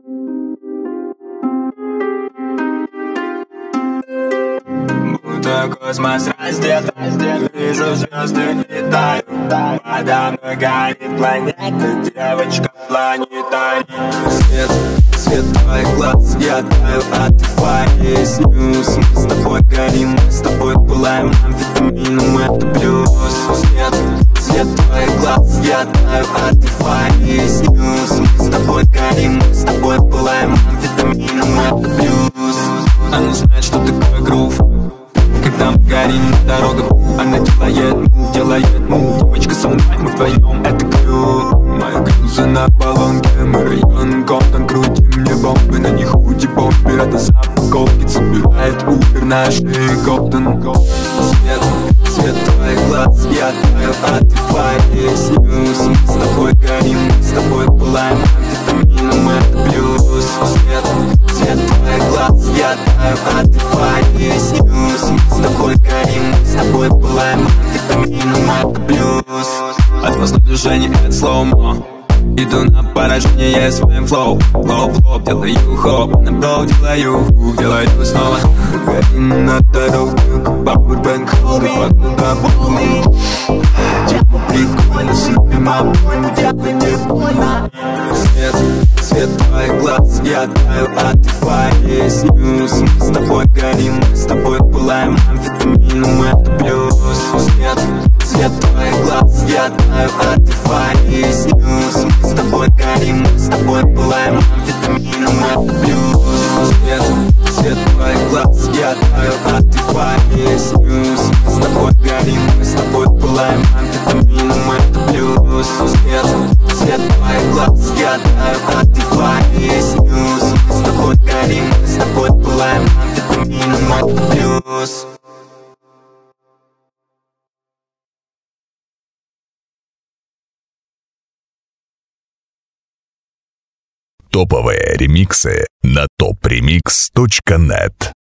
Будто космос раздет, вижу звезды и таю. Подо мной горит планета, девочка планетарий. Свет твоих глаз, я таю от эйфории. Снюс, мы с тобой горим, мы с тобой пылаем амфетамином, это плюс. Свет твоих глаз, я таю от эйфории. Снюс, мы с тобой горим, мы с тобой пылаем амфетамином, это плюс. Она знает, что такое грув, когда мы горим на дорогах. Она делает мув. Девочка со мной, мы вдвоем, это клюв. Мои грузы на баллонке, мы район Голден. Крутим мне бомбы, на них худи бомбы. Это запаковки, собирает Uber на шее Голден. Свет твоих глаз, я таю от эйфории. Снюс, мы с тобой горим, мы с тобой пылаем амфетамином, это плюс. Свет твоих глаз, я таю от эйфории. Снюс, мы с тобой горим, мы с тобой пылаем амфетамином, это плюс. Отвозное движение, это слоумо. Иду на поражение своим флоу. Флоу, делаю хоп, на броу делаю снова. Мы горим на дороге, как пауэрбэнк. Ты под тобой. Типа прикольно, сыпем обойму, делай не больно. Свет твоих глаз, я таю от эйфории. Снюс, мы с тобой горим, мы с тобой пылаем амфетамином, это плюс. Свет твоих глаз, я таю от эйфории. Снюс, мы с тобой горим, мы с тобой пылаем амфетамином, это плюс. Свет твоих глаз, я таю от эйфории. Снюс, мы с тобой горим, мы с тобой пылаем амфетамином, это плюс. Свет твоих глаз, я таю от эйфории. Снюс, мы с тобой горим, мы с тобой пылаем амфетамином, это плюс. Топовые ремиксы на topremix.net.